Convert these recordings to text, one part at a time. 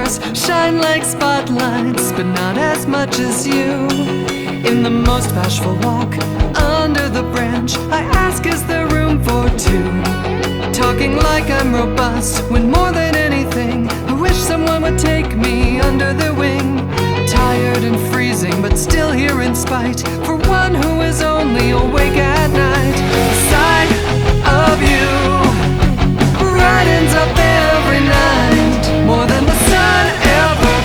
stars shine like spotlights, but not as much as you. In the most bashful walk under the branch, I ask, is there room for two? Talking like I'm robust, when more than anything I wish someone would take me under their wing. Tired and freezing, but still here in spite, for one who is only awake at night. The sight of you brightens up every night, more than the sun ever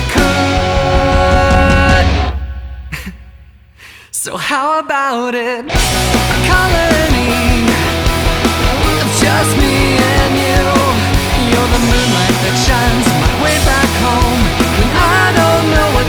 could. So how about it? A colony of just me and you. You're the moonlight that shines my way back home when I don't know